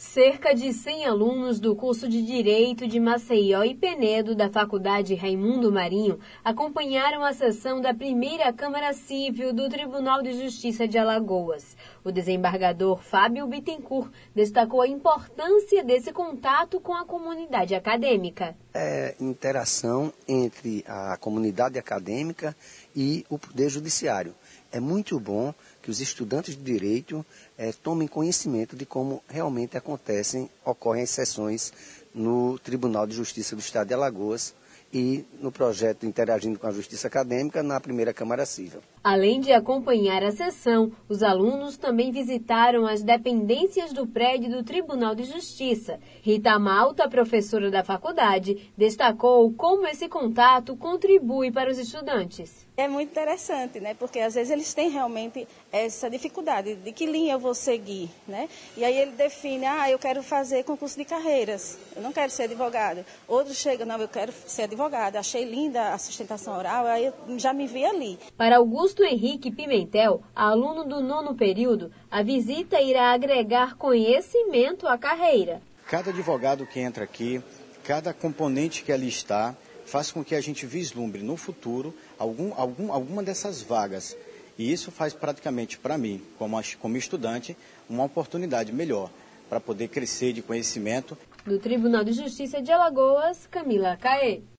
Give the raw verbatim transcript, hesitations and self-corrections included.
Cerca de cem alunos do curso de Direito de Maceió e Penedo da Faculdade Raimundo Marinho acompanharam a sessão da primeira Câmara Civil do Tribunal de Justiça de Alagoas. O desembargador Fábio Bittencourt destacou a importância desse contato com a comunidade acadêmica. É interação entre a comunidade acadêmica e o Poder Judiciário. É muito bom que os estudantes de Direito é, tomem conhecimento de como realmente acontecem, ocorrem as sessões no Tribunal de Justiça do Estado de Alagoas e no projeto Interagindo com a Justiça Acadêmica na primeira Câmara Civil. Além de acompanhar a sessão, os alunos também visitaram as dependências do prédio do Tribunal de Justiça. Rita Malta, professora da faculdade, destacou como esse contato contribui para os estudantes. É muito interessante, né? Porque às vezes eles têm realmente essa dificuldade de que linha eu vou seguir, né? E aí ele define, ah, eu quero fazer concurso de carreiras, eu não quero ser advogado. Outros chegam, não, eu quero ser advogado, achei linda a sustentação oral, aí eu já me vi ali. Para Augusto Henrique Pimentel, aluno do nono período, a visita irá agregar conhecimento à carreira. Cada advogado que entra aqui, cada componente que ali está, faz com que a gente vislumbre no futuro algum, algum, alguma dessas vagas. E isso faz praticamente para mim, como, como estudante, uma oportunidade melhor para poder crescer de conhecimento. Do Tribunal de Justiça de Alagoas, Camila Caê.